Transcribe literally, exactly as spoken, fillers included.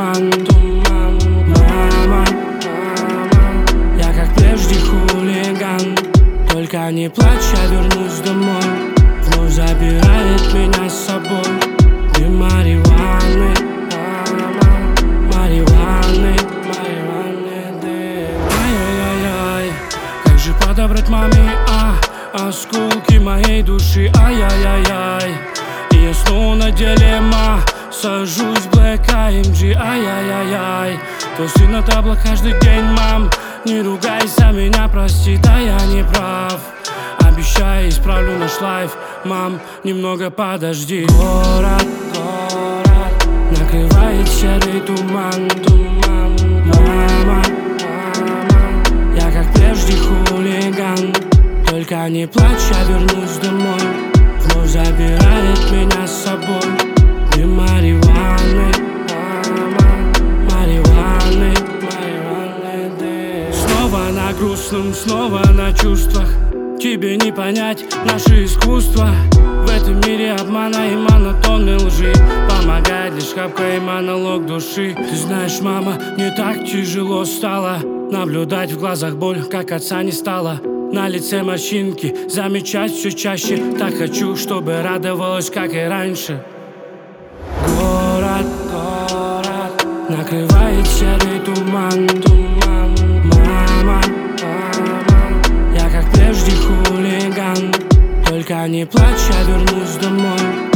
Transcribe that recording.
туман, туман. Мама, мама, я как прежде хулиган. Только не плачь, я вернусь домой. Вновь забирает меня с собой дым марихуаны, марихуаны, марихуаны, дым. Ай-яй-яй-яй, как же подобрать маме, а, осколки моей души, ай-яй-яй-яй. И я снова на дилемма, сажусь в Black эй эм джи, ай-яй-яй-яй. Тосты на табло каждый день, мам, не ругайся, меня прости, да я не прав. Обещаю, исправлю наш лайф, мам, немного подожди. Город, город, накрывает серый туман, туман. Мама, мама, я как прежде хулиган. Только не плачь, я вернусь домой. Вновь забирает меня с собой дым марихуаны, марихуаны, марихуаны, дым. Снова на грустном, снова на чувствах. Тебе не понять наше искусство. В этом мире обмана и монотонной лжи помогает лишь хапка и монолог души. Ты знаешь, мама, мне так тяжело стало наблюдать в глазах боль, как отца не стало. На лице морщинки замечать все чаще. Так хочу, чтобы радовалась, как и раньше. Город, город, накрывает серый туман, туман. Мама, мама, я как прежде хулиган. Только не плачь, я вернусь домой.